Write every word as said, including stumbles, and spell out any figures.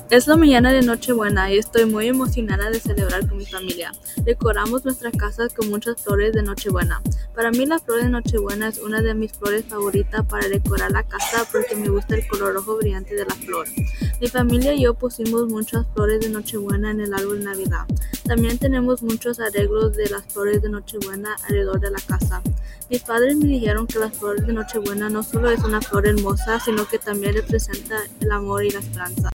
Es la mañana de Nochebuena y estoy muy emocionada de celebrar con mi familia. Decoramos nuestra casa con muchas flores de Nochebuena. Para mí la flor de Nochebuena es una de mis flores favoritas para decorar la casa porque me gusta el color rojo brillante de la flor. Mi familia y yo pusimos muchas flores de Nochebuena en el árbol de Navidad. También tenemos muchos arreglos de las flores de Nochebuena alrededor de la casa. Mis padres me dijeron que las flores de Nochebuena no solo es una flor hermosa, sino que también representa el amor y la esperanza.